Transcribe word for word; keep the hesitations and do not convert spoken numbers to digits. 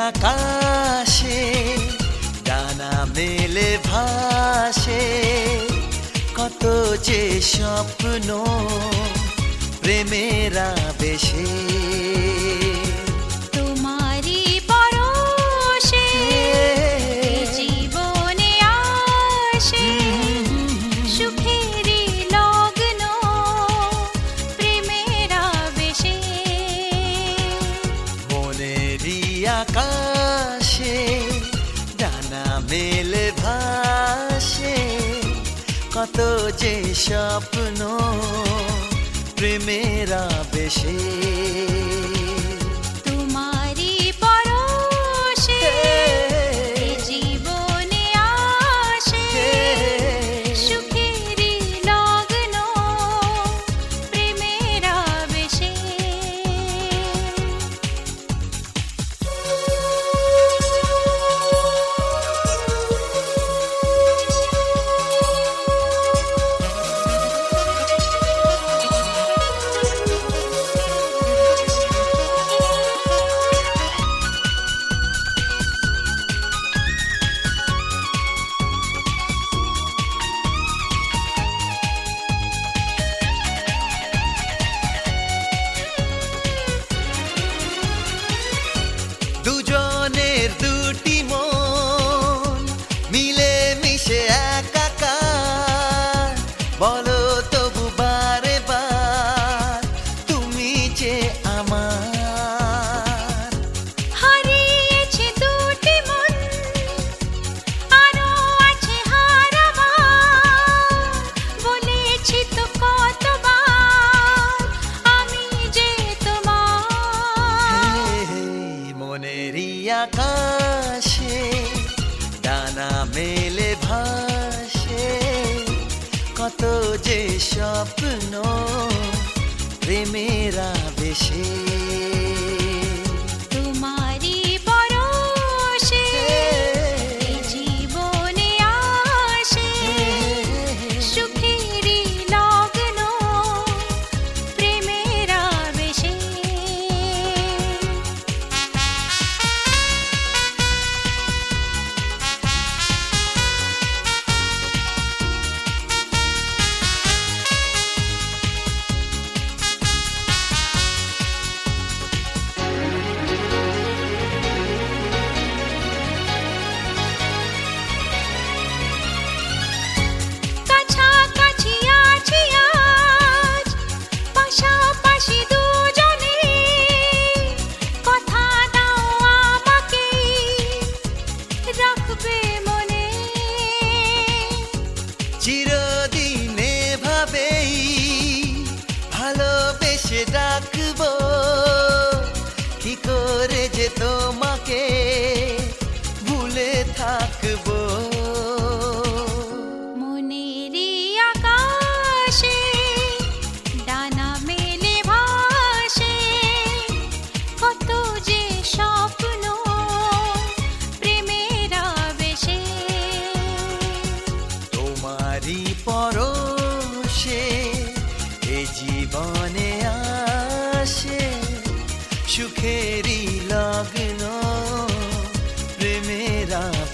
আকাশে ডানা মেলে ভাসে, কত যে স্বপ্ন প্রেমের আবেশে। তোমারি পরশে জীবনে আসে, সুখেরই লগ্ন প্রেমের আবেশে। মনেরই আকাশে ডানা মেলে ভাসে, কত যে স্বপ্ন প্রেমের আবেশে। তোমারি পরশে জীবনে আসে, সুখেরই লগ্ন প্রেমের আবেশে। দুজনের দুটি মন মিলে মিশে একাকার, বলো তবু বারে বার তুমি যে আমার। হারিয়েছে দুটি মন, আরো আছে হারাবার, বলেছি তো কতবার আমি যে তোমার। মনেরই আকাশে ডানা মেলে ভাসে, কত যে স্বপ্ন প্রেমের আবেশে। তোমারি পরশে জীবনে আসে, সুখেরই লগ্ন প্রেমের আবেশে। কাছাকাছি আছি আজ, পাশাপাশি দুজনে, কথা দাও আমাকে রাখবে মনে। চিরদিনে ভাবেই ভালোবেসে ডাকবো, কি করে যে তোমাকে ভুলে থাকবো। মনেরই আকাশে ডানা মেলে ভাসে, কত যে স্বপ্ন প্রেমের আবেশে। তোমারি পরশে এ জীবনে আসে, সুখেরই লগ্ন প্রেমের